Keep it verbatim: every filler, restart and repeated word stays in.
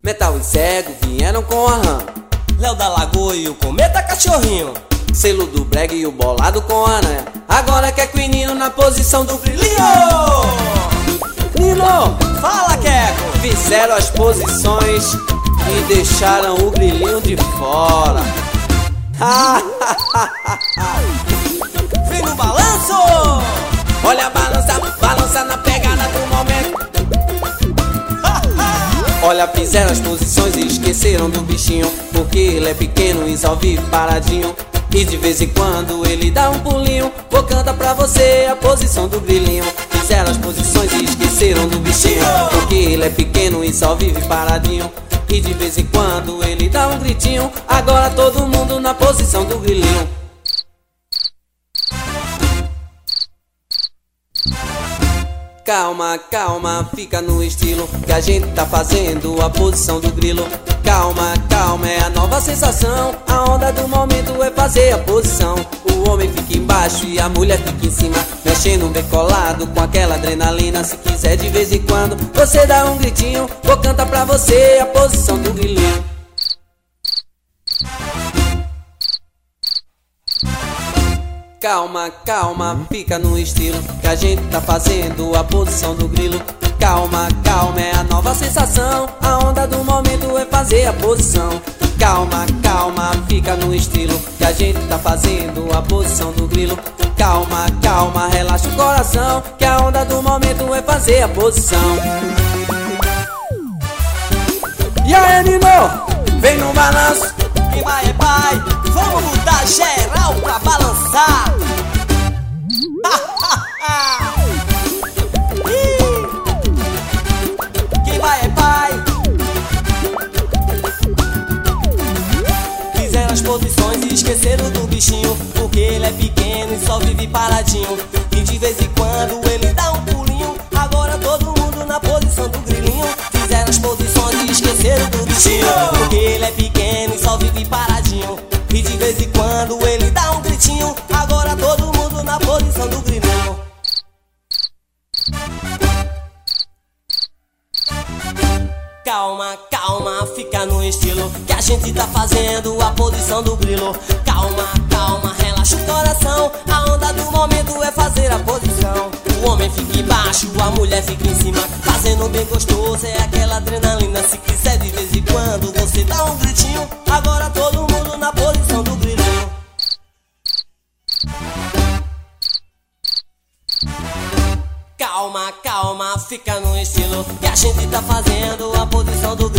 Metal e Cego vieram com a rã. Léo da Lagoa e o Cometa Cachorrinho. Selo do Breg e o Bolado com a aranha. Agora quer que o Nino na posição do grilinho. Nino, fala, Queco. Fizeram as posições e deixaram o grilinho de fora. Vem no balanço. Olha a balança, balança na pegada do momento. Olha, fizeram as posições e esqueceram do bichinho, porque ele é pequeno e só vive paradinho. E de vez em quando ele dá um pulinho. Vou cantar pra você a posição do grilinho. Fizeram as posições e esqueceram do bichinho, porque ele é pequeno e só vive paradinho. E de vez em quando ele dá um gritinho. Agora todo mundo na posição do grilinho. Calma, calma, fica no estilo que a gente tá fazendo a posição do grilo. Calma, calma, é a nova sensação. A onda do momento é fazer a posição. O homem fica embaixo e a mulher fica em cima, mexendo bem colado com aquela adrenalina. Se quiser de vez em quando você dá um gritinho, vou cantar pra você a posição do grilinho. Calma, calma, fica no estilo que a gente tá fazendo a posição do grilo. Calma, calma, é a nova sensação. A onda do momento é fazer a posição. Calma, calma, fica no estilo que a gente tá fazendo a posição do grilo. Calma, calma, relaxa o coração, que a onda do momento é fazer a posição. E aí, Nino, vem no balanço. Quem vai é pai, vamos mudar geral pra balançar. Quem vai é pai. Fizeram as posições e esqueceram do bichinho, porque ele é pequeno e só vive paradinho. E de vez em quando ele dá um pulinho. Agora todo mundo na posição do grilinho. Fizeram as posições e esqueceram do bichinho, porque ele é pequeno e só vive paradinho. E de vez em quando ele dá um gritinho. Agora todo mundo na posição do grilinho. Calma, calma, fica no estilo que a gente tá fazendo a posição do grilo. Calma, calma, relaxa o coração. A onda do momento é fazer a posição. O homem fica embaixo, a mulher fica em cima, fazendo bem gostoso, é aquela adrenalina. Se quiser de vez em quando você dá um gritinho. Agora todo mundo na posição do grilinho. Calma, calma, fica no estilo que a gente tá fazendo a posição do grilinho.